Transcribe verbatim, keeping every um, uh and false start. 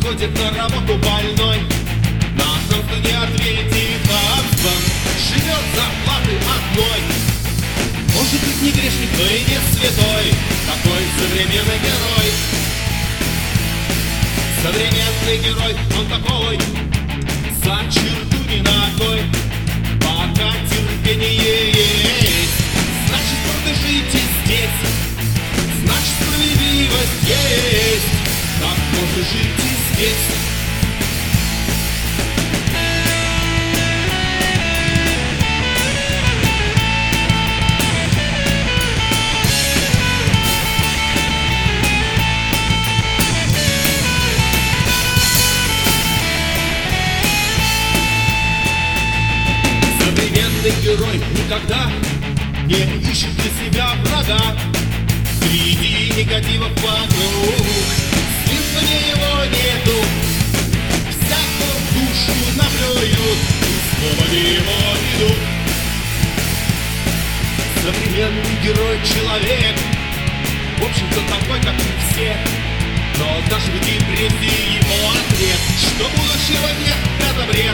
ходит на работу больной, на просто не ответит обзвон, живет зарплаты одной. Может быть, не грешник, но и не святой, такой современный герой. Современный герой, он такой, за черту не ногой. Пока терпение есть, значит, можно жить и здесь, значит, справедливость есть, так можно жить и здесь. Герой никогда не ищет для себя врага среди негативов вокруг. Слизывания его нету, всякую душу наплюют и снова мимо идут. Современный герой человек, в общем-то такой, как и все, но даже в депрессии ему ответ, что будущего нет, это бред.